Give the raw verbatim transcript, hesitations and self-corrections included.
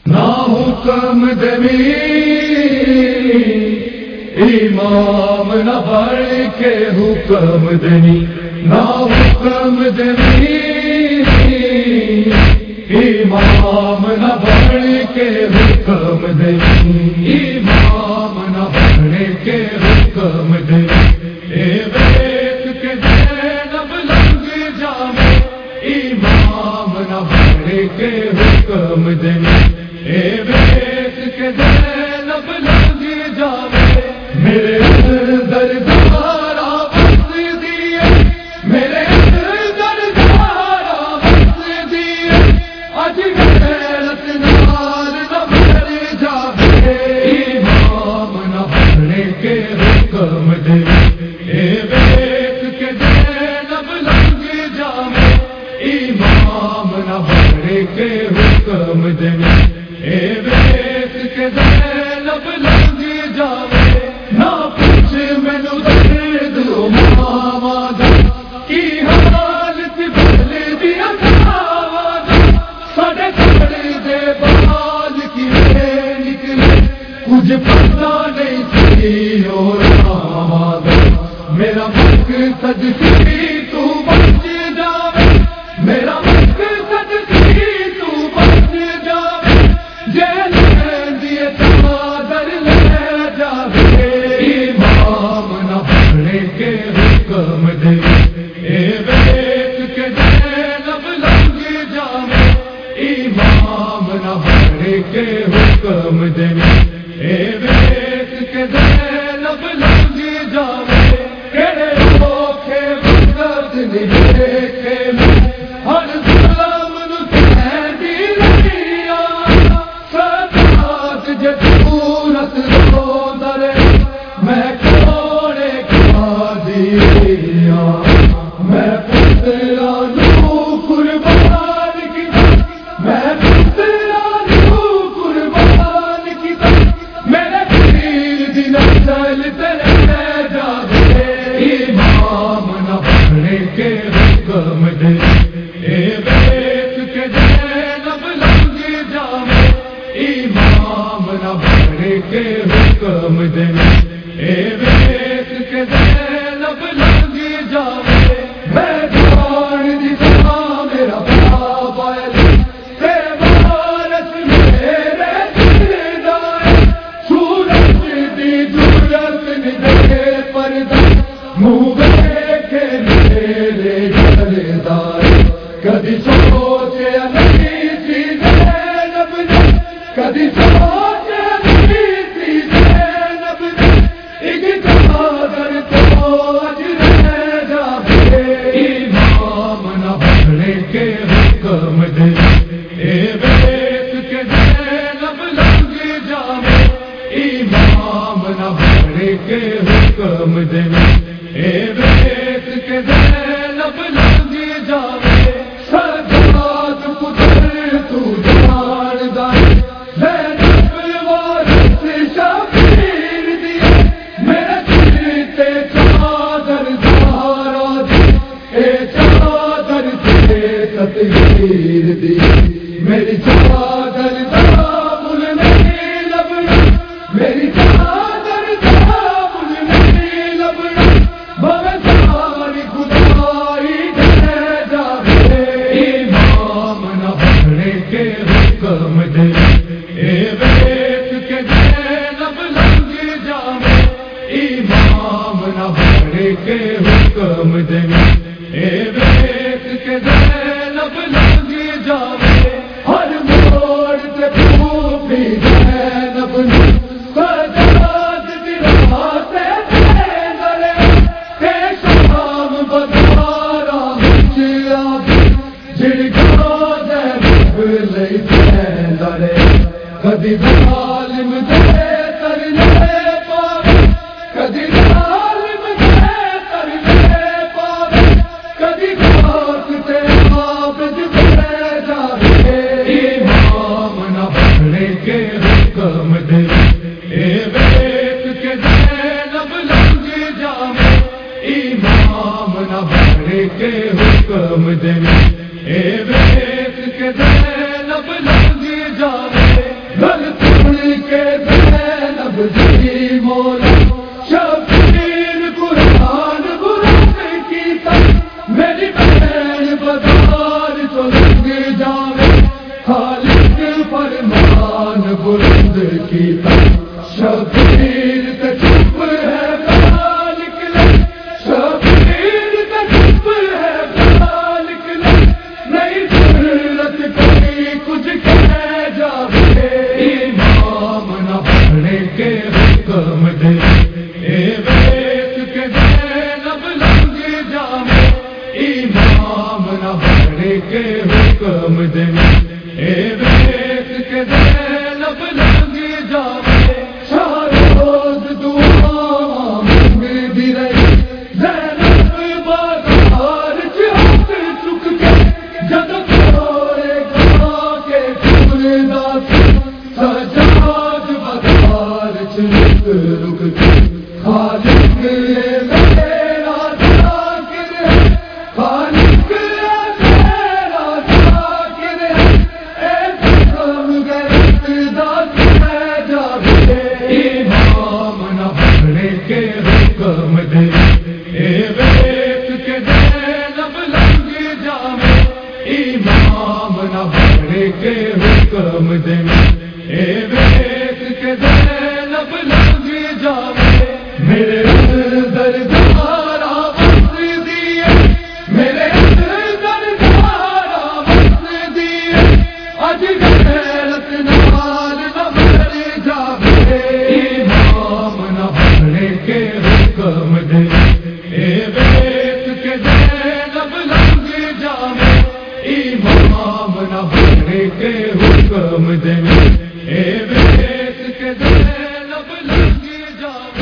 نہ حکم دمی امام نہ بڑھ کے حکم دنی، نہ حکم دمی امام نہ بڑھ کے حکم دنی، امام نہ بڑھ کے حکم دنی، اے بیت کے زینب لنگ جامے امام نہ بڑھ کے حکم دنی، اے بیت کے زینب لنگ جامے میرے دردارا بس دیے، میرے دردارا بس دیے، اج غیرت نال نہ مر جاوے امام نہ بڑھ کے حکم دے، اے بیت کے زینب لنگ جامے امام نہ بڑھ کے حکم دے، اے بیت کے زینب لنگ جامے نہ پوچھ مینوں درد ماواں دا کی حالت بدل دیا تھاواں دا، ساڈے ساڈے دے بال کیویں نکلے کچھ پتہ نہیں سی اور ماواں دا، میرا مقصد سی تو بچ جاوے، میرا مقصد سی تو بچ جاوے، جے لہندی چادر لے جاوے امام نہ بڑھ کے حکم دے، اے بیت کے زینب لنگ جامے امام نہ بڑھ کے حکم دے، اے بیت کے زینب لنگ جامے کیڑے اوکھے وقت نہیں دیکھے میں ہر ظلم نو سہندی لگیا، سجاد جے صورت روندا رہے میں کوڑے کھا دیا، میں پترا نو قربان کیتا، میں پترا نو قربان کیتا، میرے پیر دی نسل تیرے پہ جاوے امام نہ بڑھ کے حکم دے، اے بیت کے زینب لنگ جامے امام نہ بڑھ کے حکم دے، اے بیت کے زینب لنگ جامے میں جان دی سما میرا باپ آئے تے وارث میرے سردار، سورج دی ضرورت نہیں پردہ منہ ویکھے میرے سردار، کدی سوچیا نہیں سی زینب نے، کدی سوچیا نہیں سی زینب نے، ایک چادر تو اج رہ جاوے امام نہ بڑھ کے حکم دے، اے بیت کے زینب لنگ جامے امام نہ بڑھ کے حکم دے، اے بیت کے زینب لنگ جامے سجاد پتر تو جاندا زینب وارث شبیر دی، میرے سر تے چادر سہارا دی، اے چادر تے تطہیر دی، میری چادر دا مل نہیں لبنا، میری چادر دا مل نہیں لبنا، بھویں ساری خدائی دے جاوے امام نہ بڑھ کے حکم دے، اے بیت کے زینب لنگ جامے امام نہ بڑھ کے حکم دے، اے بیت کے زینب لنگ جامے ہر موڑ تے پھوپھی زینب نو سجاد دی راہ تے پھیندا رہے، تے شام بازاراں وچ آوے جھڑکاں زینب لئی پھیندا رہے، کدی ظالم دے ترلے پاوے، کدی ظالم دے ترلے پاوے، کدی خاک تے عابد بنے جاوے امام نہ بڑھ کے حکم دے، اے بیت کے زینب لنگ جامے امام نہ بڑھ کے حکم دے، اے بیت کے زینب لنگ جامے خالق فرمان بلند کیتا شبیر تے چپ ہے خالق نے شبیر تے چپ ہے خالق نے نہیں ضرورت کوئی کچھ کہہ جاوے امام نہ بڑھنے کے حکم دے اے بیت کے زینب لنگ جاوے امام نہ بڑھنے کے حکم دے اے بیت کے زینب لنگ جاوے شاہ روز دعا مانگدی رہی زینب بازار چ ہاتھ چک کے جد کھوڑے گا کے ٹردا سجاد بازار چ رک رک کے خالق میرا ذاکر ہے خالق میرا ذاکر ہے امام نہ بڑھنے کے حکم دے اے بیت کے زینب لنگ جاوے امام نہ بڑھنے کے حکم دے اے بیت کے زینب لنگ جاوے میرے اندر دارا بس دیے میرے اندر دارا بس دیے اج غیرت نال نہ بڑھ جاوے امام نہ بڑھنے کے حکم دے اے بیت کے زینب لنگ جاوے امام نہ بڑھنے کے حکم دے اے بیت کے زینب لنگ جاوے